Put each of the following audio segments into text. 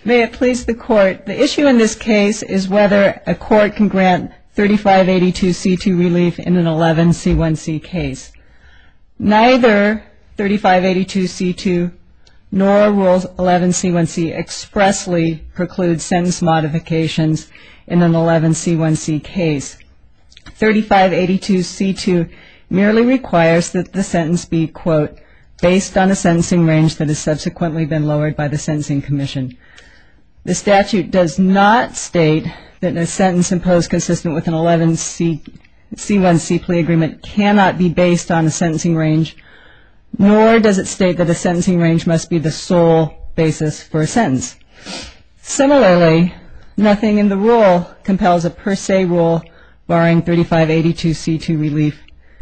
May it please the Court, the issue in this case is whether a court can grant 3582C2 relief in an 11C1C case. Neither 3582C2 nor Rules 11C1C expressly preclude sentence modifications in an 11C1C case. 3582C2 merely requires that the sentence be, quote, based on a sentencing range that has subsequently been lowered by the Sentencing Commission. The statute does not state that a sentence imposed consistent with an 11C1C plea agreement cannot be based on a sentencing range, nor does it state that a sentencing range must be the sole basis for a sentence. Similarly, nothing in the rule compels a per se rule barring 3582C2 relief.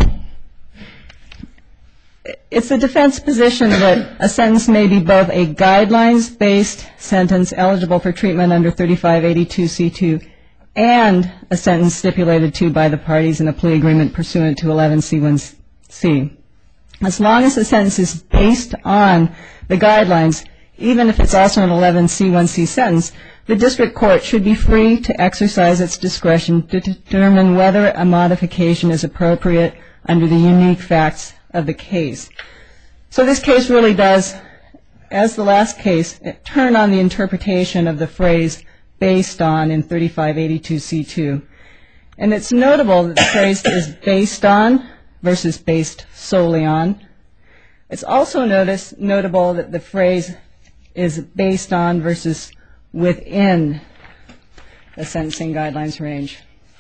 It's the defense position that a sentence may be both a guidelines-based sentence eligible for treatment under 3582C2 and a sentence stipulated to by the parties in a plea agreement pursuant to 11C1C. As long as the sentence is based on the guidelines, even if it's also an 11C1C sentence, the district court should be free to exercise its discretion to determine whether a modification is appropriate under the unique facts of the case. So this case really does, as the last case, turn on the interpretation of the phrase based on in 3582C2. And it's notable that the phrase is based on versus based solely on. It's also notable that the phrase is based on versus within the sentencing guidelines range.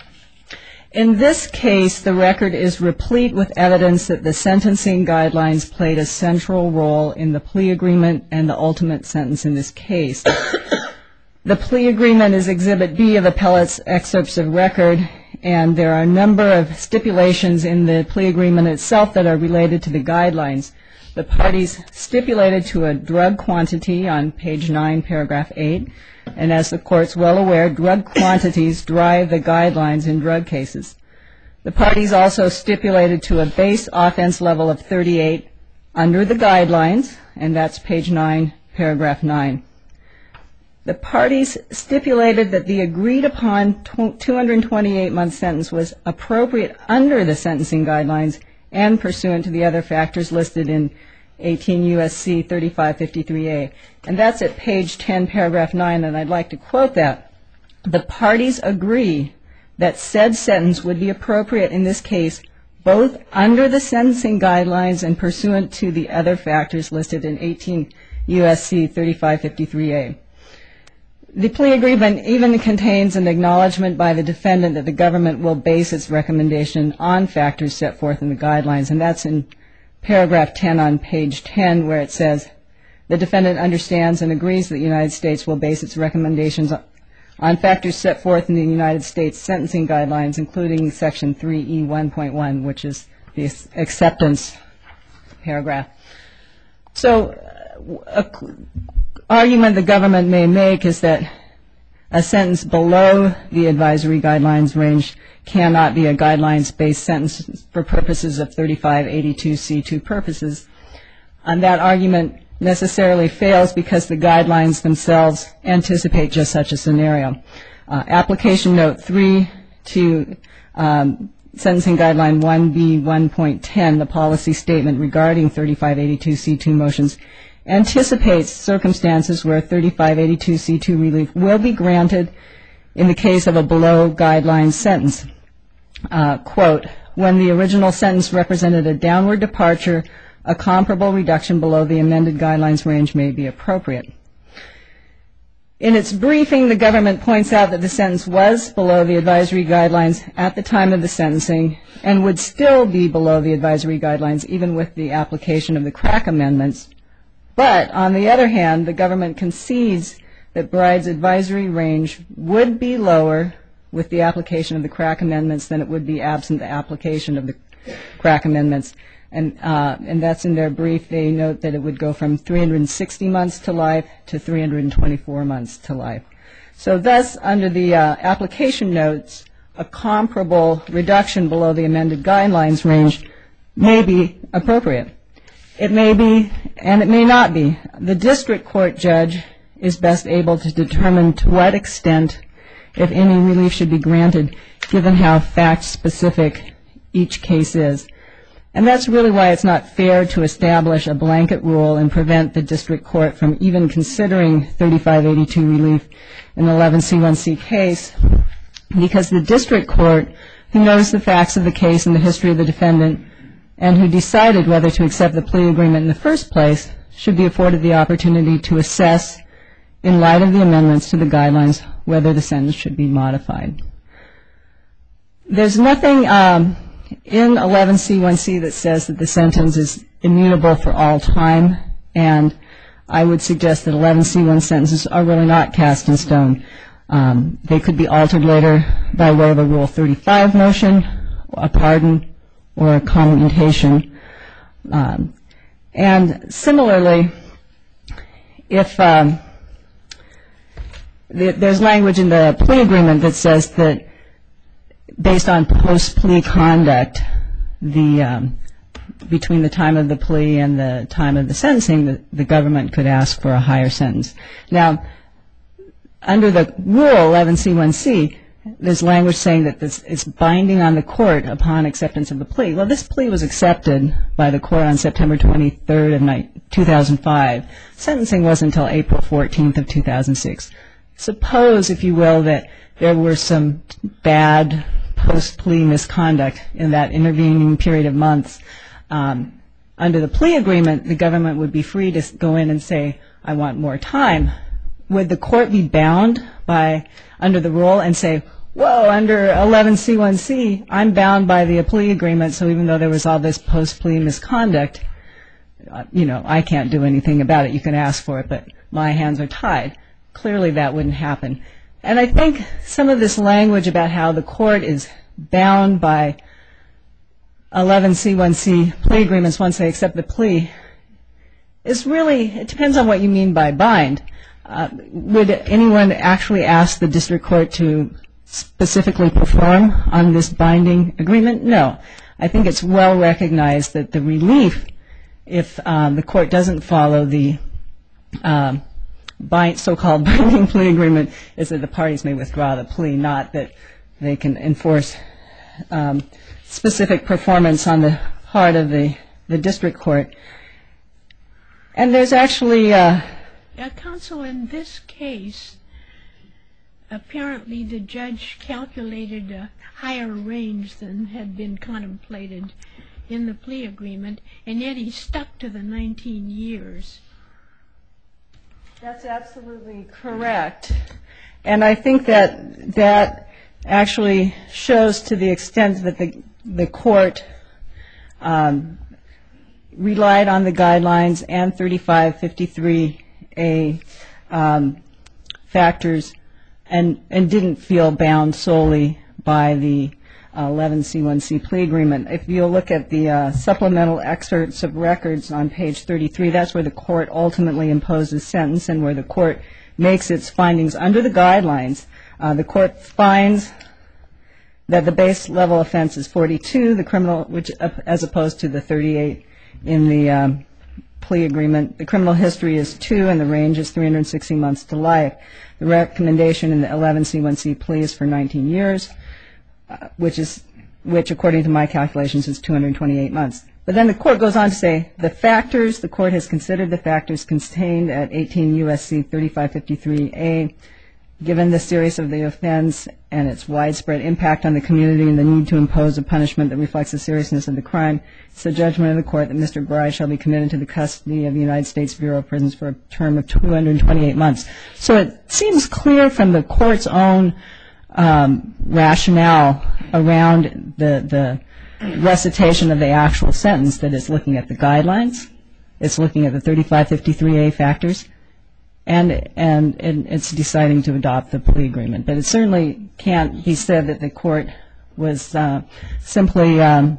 In this case, the record is replete with evidence that the sentencing guidelines played a central role in the plea agreement and the ultimate sentence in this case. The plea agreement is Exhibit B of appellate's excerpts of record, and there are a number of stipulations in the plea agreement itself that are related to the guidelines. The parties stipulated to a drug quantity on page 9, paragraph 8, and as the Court's well aware, drug quantities drive the guidelines in drug cases. The parties also stipulated to a base offense level of 38 under the guidelines, and that's page 9, paragraph 9. The parties stipulated that the agreed upon 228-month sentence was appropriate under the sentencing guidelines and pursuant to the other factors listed in 18 U.S.C. 3553A. And that's at page 10, paragraph 9, and I'd like to quote that. The parties agree that said sentence would be appropriate in this case both under the sentencing guidelines and pursuant to the other factors listed in 18 U.S.C. 3553A. The plea agreement even contains an acknowledgement by the defendant that the government will base its recommendation on factors set forth in the guidelines, and that's in paragraph 10 on page 10, where it says, the defendant understands and agrees that the United States will base its recommendations on factors set forth in the United States sentencing guidelines, including section 3E1.1, which is the acceptance paragraph. So argument the government may make is that a sentence below the advisory guidelines range cannot be a guidelines-based sentence for purposes of 3582C2 purposes. And that argument necessarily fails because the guidelines themselves anticipate just such a scenario. Application note 3 to sentencing guideline 1B1.10, the policy statement regarding 3582C2 motions, anticipates circumstances where 3582C2 relief will be granted in the case of a below guidelines sentence. Quote, when the original sentence represented a downward departure, a comparable reduction below the amended guidelines range may be appropriate. In its briefing, the government points out that the sentence was below the advisory guidelines at the time of the sentencing and would still be below the advisory guidelines even with the application of the crack amendments. But on the other hand, the government concedes that Bride's advisory range would be lower with the application of the crack amendments than it would be absent the application of the crack amendments. And that's in their brief. They note that it would go from 360 months to life to 324 months to life. So thus, under the application notes, a comparable reduction below the amended guidelines range may be appropriate. It may be, and it may not be. The district court judge is best able to determine to what extent, if any, relief should be granted, given how fact-specific each case is. And that's really why it's not fair to establish a blanket rule and prevent the district court from even considering 3582 relief in the 11C1C case, because the district court, who knows the facts of the case and the history of the defendant, and who decided whether to accept the plea agreement in the first place, should be afforded the opportunity to assess, in light of the amendments to the guidelines, whether the sentence should be modified. There's nothing in 11C1C that says that the sentence is immutable for all time, and I would suggest that 11C1 sentences are really not cast in stone. They could be altered later by way of a Rule 35 motion, a pardon, or a commutation. And similarly, if there's language in the plea agreement that says that based on post-plea conduct, between the time of the plea and the time of the sentencing, the government could ask for a higher sentence. Now, under the Rule 11C1C, there's language saying that it's binding on the court upon acceptance of the plea. Well, this plea was accepted by the court on September 23rd of 2005. Sentencing wasn't until April 14th of 2006. Suppose, if you will, that there were some bad post-plea misconduct in that intervening period of months. Under the plea agreement, the government would be free to go in and say, I want more time. Would the court be bound under the rule and say, whoa, under 11C1C, I'm bound by the plea agreement, so even though there was all this post-plea misconduct, I can't do anything about it. You can ask for it, but my hands are tied. Clearly that wouldn't happen. And I think some of this language about how the court is bound by 11C1C plea agreements once they accept the plea is really, it depends on what you mean by bind. Would anyone actually ask the district court to specifically perform on this binding agreement? No. I think it's well recognized that the relief, if the court doesn't follow the so-called binding plea agreement, is that the parties may withdraw the plea, not that they can enforce specific performance on the part of the district court. And there's actually Counsel, in this case, apparently the judge calculated a higher range than had been contemplated in the plea agreement, and yet he stuck to the 19 years. That's absolutely correct. And I think that actually shows to the extent that the court relied on the guidelines and 3553A factors and didn't feel bound solely by the 11C1C plea agreement. If you'll look at the supplemental excerpts of records on page 33, that's where the court ultimately imposes sentence and where the court makes its findings under the guidelines. The court finds that the base level offense is 42, the criminal, which as opposed to the 38 in the plea agreement. The criminal history is 2 and the range is 360 months to life. The recommendation in the 11C1C plea is for 19 years, which according to my calculations is 228 months. But then the court goes on to say the court has considered the factors contained at 18 U.S.C. 3553A, given the seriousness of the offense and its widespread impact on the community and the need to impose a punishment that reflects the seriousness of the crime. It's the judgment of the court that Mr. Bride shall be committed to the custody of the United States Bureau of Prisons for a term of 228 months. So it seems clear from the court's own rationale around the recitation of the actual sentence that it's looking at the guidelines, it's looking at the 3553A factors, and it's deciding to adopt the plea agreement. But it certainly can't be said that the court was simply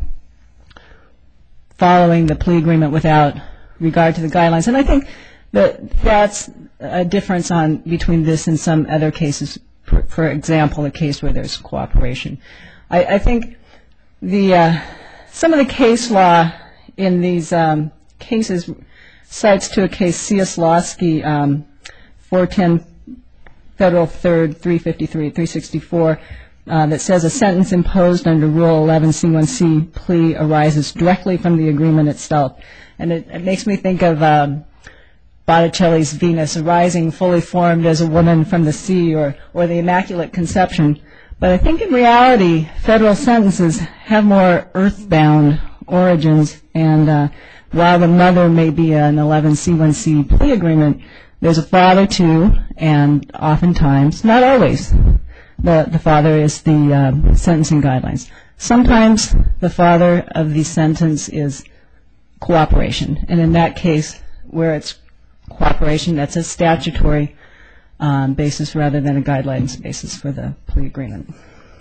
following the plea agreement without regard to the guidelines. And I think that's a difference between this and some other cases, for example, a case where there's cooperation. I think some of the case law in these cases cites to a case Cieslawski 410 Federal 3rd 353 364 that says a sentence imposed under Rule 11C1C plea arises directly from the agreement itself. And it makes me think of Botticelli's Venus, arising fully formed as a woman from the sea, or the Immaculate Conception. But I think in reality, federal sentences have more earthbound origins, and while the mother may be an 11C1C plea agreement, there's a father too, and oftentimes, not always, the father is the sentencing guidelines. Sometimes the father of the sentence is cooperation, and in that case, where it's cooperation, that's a statutory basis rather than a guidelines basis for the plea agreement.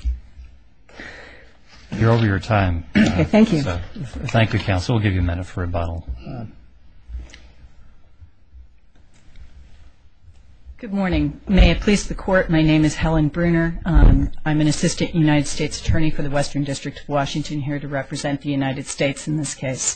You're over your time. Okay, thank you. So, thank you, counsel. We'll give you a minute for rebuttal. Good morning. May it please the Court, my name is Helen Bruner. I'm an Assistant United States Attorney for the Western District of Washington, here to represent the United States in this case.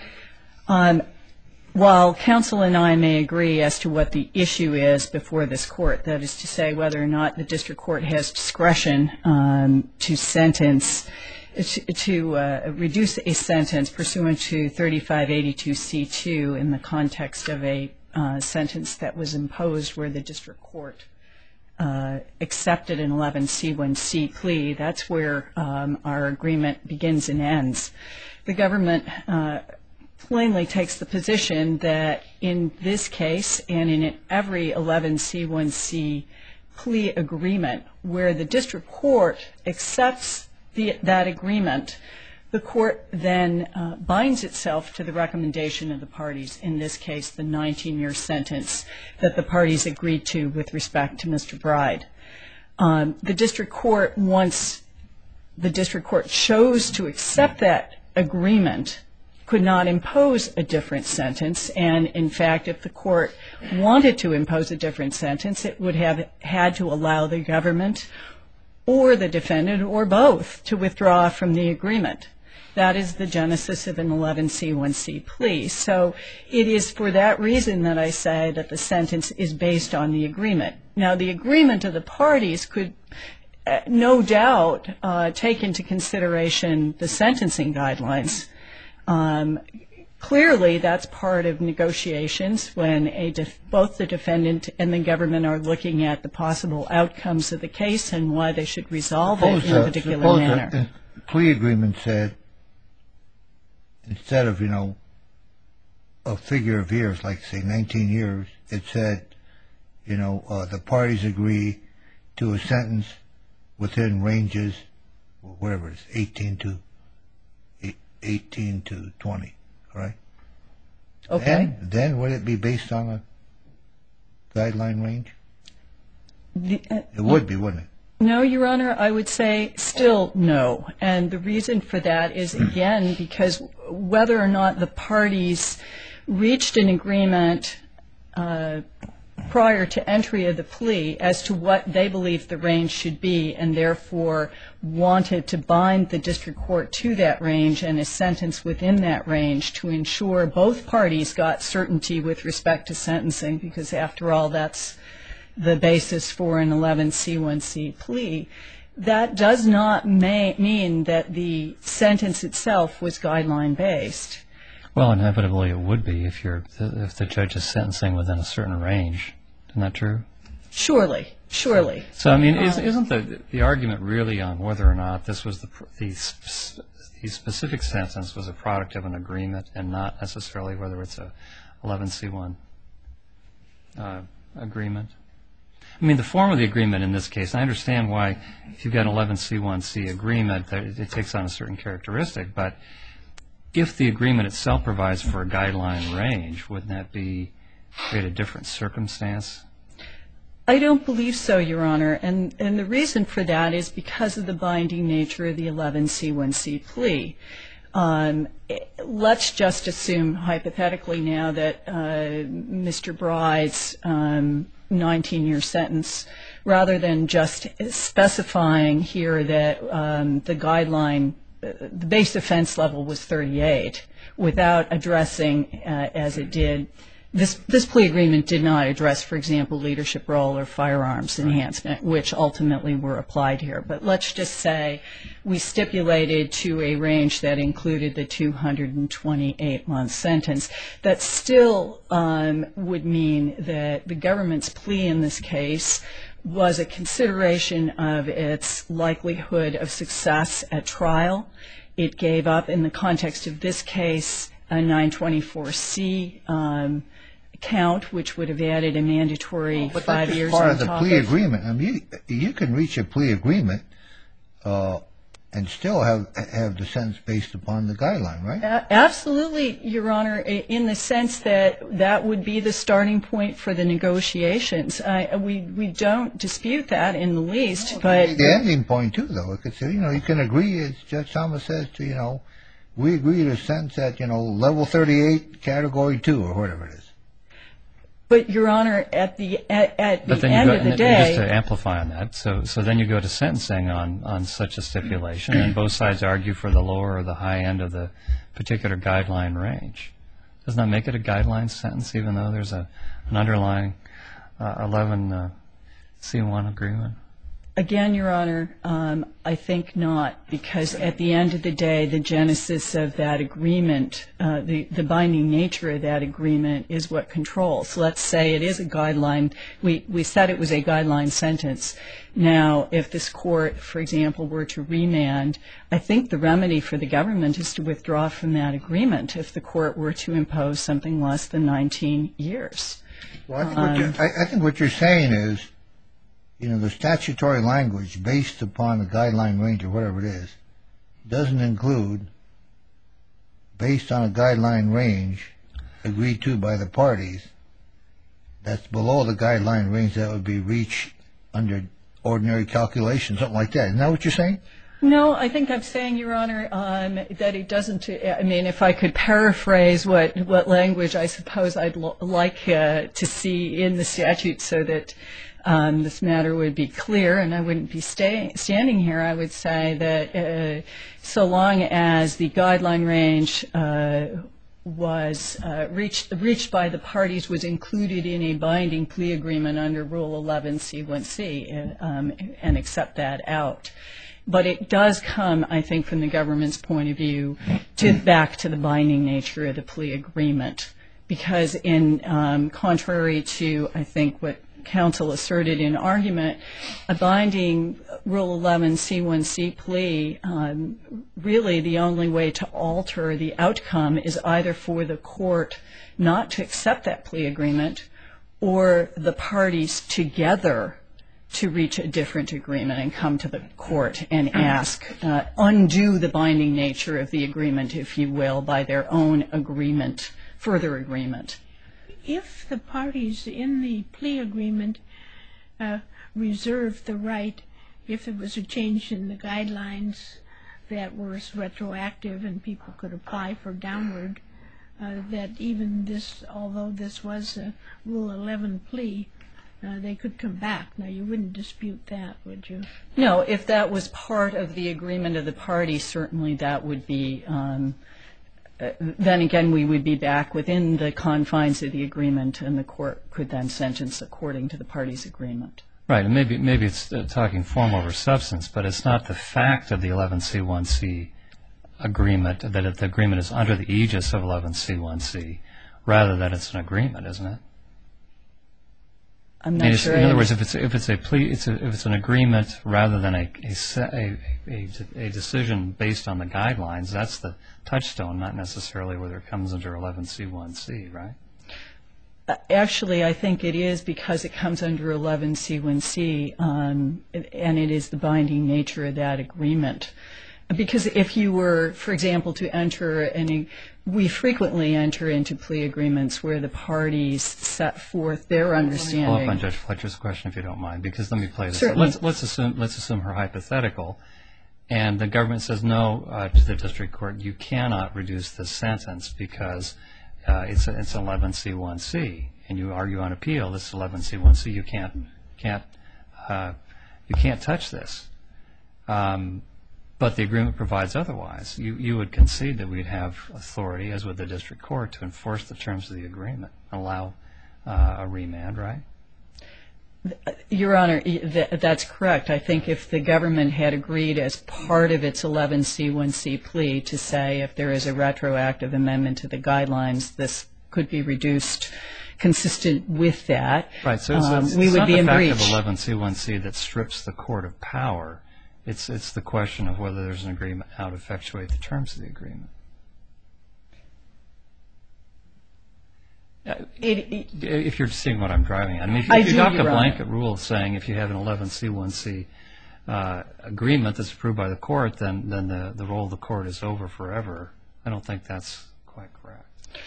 While counsel and I may agree as to what the issue is before this Court, that is to say whether or not the District Court has discretion to sentence, to reduce a sentence pursuant to 3582C2 in the context of a sentence that was imposed where the District Court accepted an 11C1C plea, that's where our agreement begins and ends. The government plainly takes the position that in this case and in every 11C1C plea agreement where the District Court accepts that agreement, the Court then binds itself to the recommendation of the parties, in this case the 19-year sentence that the parties agreed to with respect to Mr. Bride. The District Court, once the District Court chose to accept that agreement, could not impose a different sentence, and in fact if the Court wanted to impose a different sentence, it would have had to allow the government or the defendant or both to withdraw from the agreement. That is the genesis of an 11C1C plea. So it is for that reason that I say that the sentence is based on the agreement. Now, the agreement of the parties could no doubt take into consideration the sentencing guidelines. Clearly, that's part of negotiations when both the defendant and the government are looking at the possible outcomes of the case and why they should resolve it in a particular manner. The plea agreement said, instead of, a figure of years, like say 19 years, it said, the parties agree to a sentence within ranges, whatever it is, 18 to 20, right? Okay. Then would it be based on a guideline range? It would be, wouldn't it? No, Your Honor, I would say still no. And the reason for that is, again, because whether or not the parties reached an agreement prior to entry of the plea as to what they believed the range should be and therefore wanted to bind the District Court to that range and a sentence within that range to ensure both parties got certainty with respect to sentencing, because after all, that's the basis for an 11C1C plea, that does not mean that the sentence itself was guideline-based. Well, inevitably it would be if the judge is sentencing within a certain range. Isn't that true? Surely. So, I mean, isn't the argument really on whether or not this was the specific sentence was a product of an agreement and not necessarily whether it's a 11C1 agreement? I mean, the form of the agreement in this case, I understand why if you've got an 11C1C agreement, it takes on a certain characteristic, but if the agreement itself provides for a guideline range, wouldn't that create a different circumstance? I don't believe so, Your Honor, and the reason for that is because of the binding nature of the 11C1C plea. Let's just assume hypothetically now that Mr. Bride's 19-year sentence, rather than just specifying here that the guideline, the base offense level was 38, without addressing, as it did, This plea agreement did not address, for example, leadership role or firearms enhancement, which ultimately were applied here. But let's just say we stipulated to a range that included the 228-month sentence. That still would mean that the government's plea in this case was a consideration of its likelihood of success at trial. It gave up, in the context of this case, a 924C count, which would have added a mandatory 5 years on top of the plea agreement. I mean, you can reach a plea agreement and still have the sentence based upon the guideline, right? Absolutely, Your Honor, in the sense that that would be the starting point for the negotiations. We don't dispute that in the least, but the ending point too, though. It could say, you can agree, as Judge Thomas says, to we agree to a sentence at level 38, category 2, or whatever it is. But, Your Honor, at the end of the day, just to amplify on that, so then you go to sentencing on such a stipulation, and both sides argue for the lower or the high end of the particular guideline range. Doesn't that make it a guideline sentence, even though there's an underlying 11C1 agreement? Again, Your Honor, I think not, because at the end of the day, the genesis of that agreement, the binding nature of that agreement is what controls. Let's say it is a guideline. We said it was a guideline sentence. Now, if this court, for example, were to remand, I think the remedy for the government is to withdraw from that agreement if the court were to impose something less than 19 years. Well, I think what you're saying is, the statutory language based upon the guideline range or whatever it is doesn't include based on a guideline range agreed to by the parties that's below the guideline range that would be reached under ordinary calculation, something like that. Isn't that what you're saying? No, I think I'm saying, Your Honor, that it doesn't. I mean, if I could paraphrase what language I suppose I'd like to see in the statute so that this matter would be clear and I wouldn't be standing here, I would say that so long as the guideline range was reached by the parties, was included in a binding plea agreement under Rule 11C1C, and accept that out. But it does come, I think, from the government's point of view, back to the binding nature of the plea agreement. Because in contrary to, I think, what counsel asserted in argument, a binding Rule 11C1C plea, really the only way to alter the outcome is either for the court not to accept that plea agreement or the parties together to reach a different agreement and come to the court and ask, undo the binding nature of the agreement, if you will, by their own agreement, further agreement. If the parties in the plea agreement reserved the right, if there was a change in the guidelines that was retroactive and people could apply for downward, that even this, although this was a Rule 11 plea, they could come back. Now, you wouldn't dispute that, would you? No, if that was part of the agreement of the parties, certainly that would be, then again we would be back within the confines of the agreement and the court could then sentence according to the parties' agreement. Right, and maybe it's talking form over substance, but it's not the fact of the 11C1C agreement that the agreement is under the aegis of 11C1C, rather that it's an agreement, isn't it? I'm not sure. In other words, if it's a plea, if it's an agreement rather than a decision based on the guidelines, that's the touchstone, not necessarily whether it comes under 11C1C, right? Actually, I think it is because it comes under 11C1C, and it is the binding nature of that agreement. Because if you were, for example, to enter we frequently enter into plea agreements where the parties set forth their understanding. Follow up on Judge Fletcher's question, if you don't mind, because let me play this. Certainly. Let's assume her hypothetical, and the government says no to the district court. You cannot reduce this sentence because it's 11C1C, and you argue on appeal this is 11C1C. You can't touch this. But the agreement provides otherwise. You would concede that we'd have authority, as with the district court, to enforce the terms of the agreement, allow a remand, right? Your Honor, that's correct. I think if the government had agreed as part of its 11C1C plea to say if there is a retroactive amendment to the guidelines, this could be reduced consistent with that, right. So we would be in breach. It's not the fact of 11C1C that strips the court of power. It's the question of whether there's an agreement, how to effectuate the terms of the agreement. If you're seeing what I'm driving at. I mean, if you adopt a blanket rule saying if you have an 11C1C agreement that's approved by the court, then the role of the court is over forever. I don't think that's quite correct.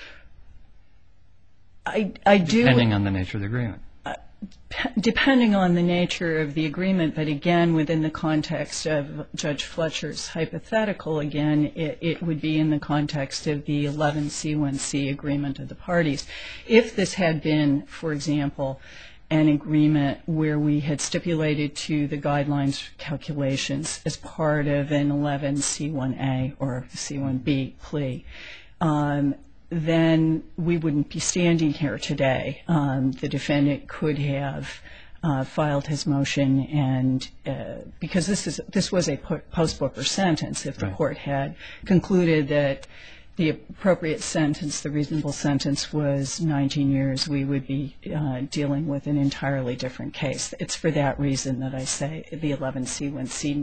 I do. Depending on the nature of the agreement. Depending on the nature of the agreement, but again, within the context of Judge Fletcher's hypothetical, again, it would be in the context of the 11C1C agreement of the parties. If this had been, for example, an agreement where we had stipulated to the guidelines calculations as part of an 11C1A or C1B plea, then we wouldn't be standing here today. The defendant could have filed his motion, and because this was a post-Booker sentence, if the court had concluded that the appropriate sentence, the reasonable sentence, was 19 years, we would be dealing with an entirely different case. It's for that reason that I say the 11C1C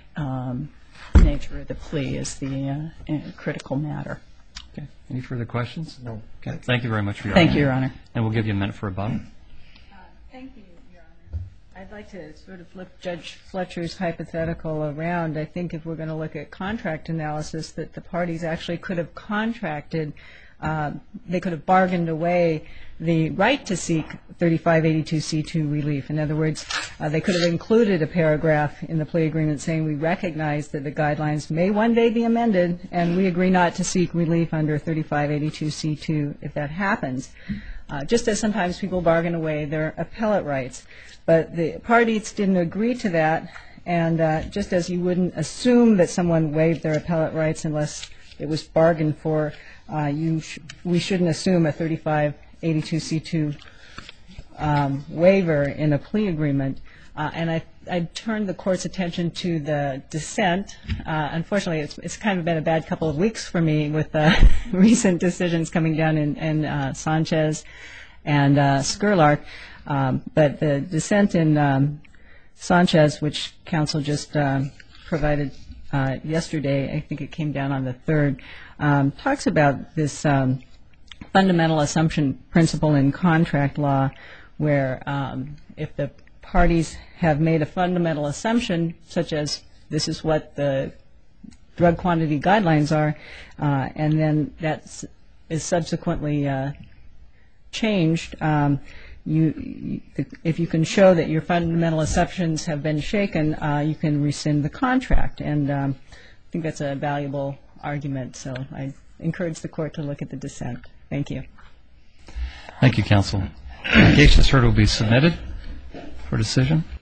nature of the plea is the critical matter. Okay. Any further questions? No. Okay. Thank you very much for your Thank you, Your Honor. And we'll give you a minute for rebuttal. Thank you, Your Honor. I'd like to sort of flip Judge Fletcher's hypothetical around. I think if we're going to look at contract analysis, that the parties actually could have contracted, they could have bargained away the right to seek 3582C2 relief. In other words, they could have included a paragraph in the plea agreement saying we recognize that the guidelines may one day be amended and we agree not to seek relief under 3582C2 if that happens. Just as sometimes people bargain away their appellate rights. But the parties didn't agree to that, and just as you wouldn't assume that someone waived their appellate rights unless it was bargained for, we shouldn't assume a 3582C2 waiver in a plea agreement. And I turned the Court's attention to the dissent. Unfortunately, it's kind of been a bad couple of weeks for me with recent decisions coming down in Sanchez and Skurlark. But the dissent in Sanchez, which counsel just provided yesterday, I think it came down on the 3rd, talks about this fundamental assumption principle in contract law where if the parties have made a fundamental assumption, such as this is what the drug quantity guidelines are, and then that is subsequently changed, if you can show that your fundamental assumptions have been shaken, you can rescind the contract. And I think that's a valuable argument, so I encourage the Court to look at the dissent. Thank you. Thank you, counsel. The case just heard will be submitted for decision.